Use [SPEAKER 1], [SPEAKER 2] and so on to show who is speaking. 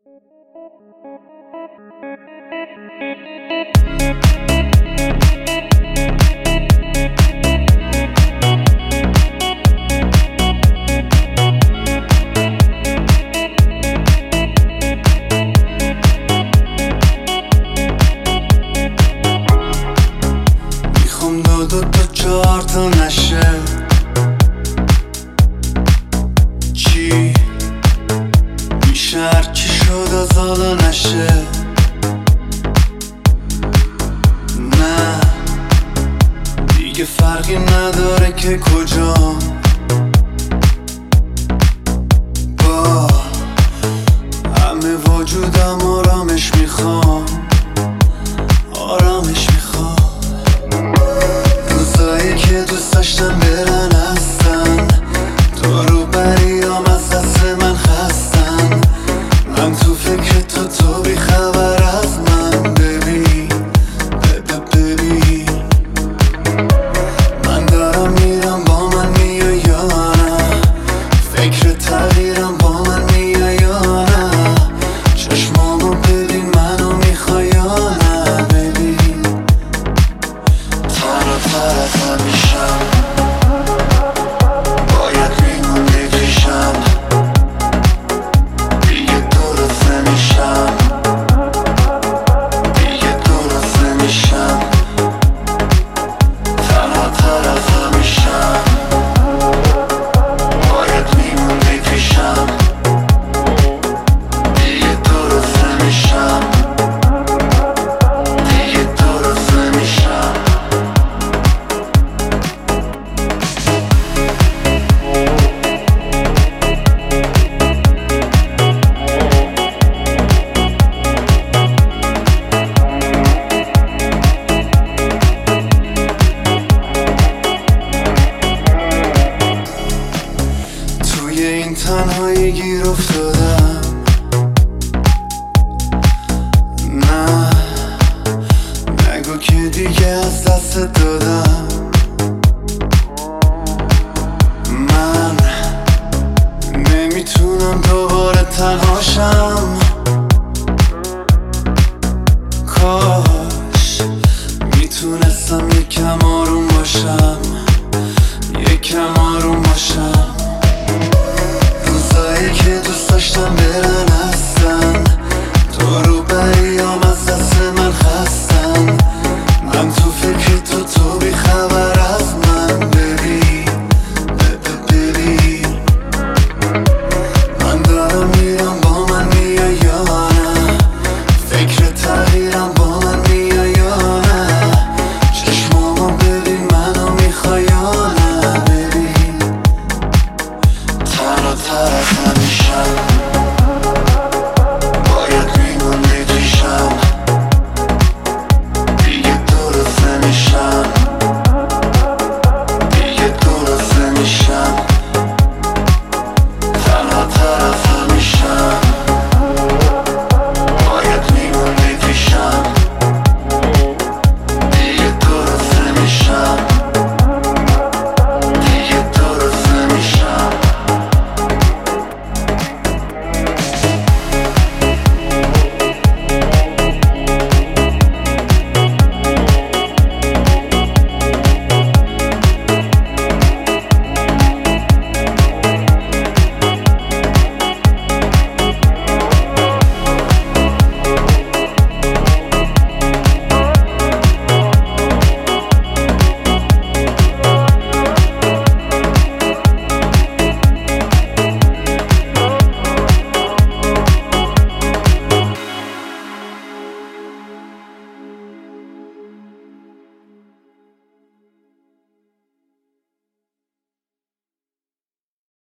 [SPEAKER 1] میخوام دو چهار تا نشه. چی میشه هرچی شد از حالا نشه. نه دیگه فرقی نداره که کجا. با همه وجودم آرامش میخوام، آرامش میخوام. روزایی که دوست داشتم برن هستن، تو رو بریام از دست من خستن. من تو فکر تو بی خبر از من. ببین ببین من دارم میرم، با من میای یا نه؟ فکر تغییرم، با من میای یا نه؟ چشمامو ببین، منو میخوای یا نه؟ ببین تنها تر از همیشم، باید میمونی پیشم. دیگه درست نمیشم، دیگه درست نمیشم. تنها تر از همیشم، باید میمونی پیشم. دیگه درست نمیشم، دیگه درست نمیشم. توی این تنهایی گیر افتادم. نه نگو که دیگه از دست دادم. من نمیتونم دوباره تنهاشم.